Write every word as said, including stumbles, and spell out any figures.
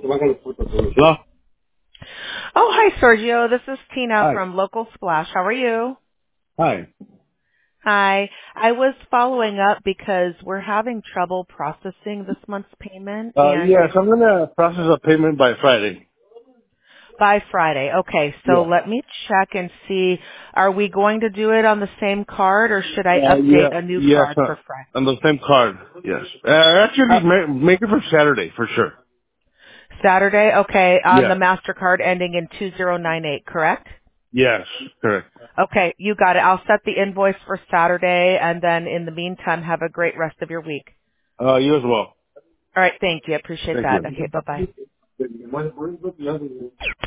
Hello? Oh, hi, Sergio. This is Tina Hi. from Local Splash. How are you? Hi. Hi. I was following up because we're having trouble processing this month's payment Uh, and yes, I'm gonna process a payment by Friday. by Friday. Okay, so Yeah. let me check and see. Are we going to do it on the same card or should I Uh, yeah, update a new yes, card uh, for Friday? on the same card, yes. Uh, actually, Uh, ma- make it for Saturday, for sure. Saturday? Okay, on the Yeah. MasterCard ending in two zero nine eight, correct? Yes, correct. Okay, you got it. I'll set the invoice for Saturday and then in the meantime, have a great rest of your week. Uh, you as well. All right, thank you. I appreciate Thank that. you. Okay, bye-bye.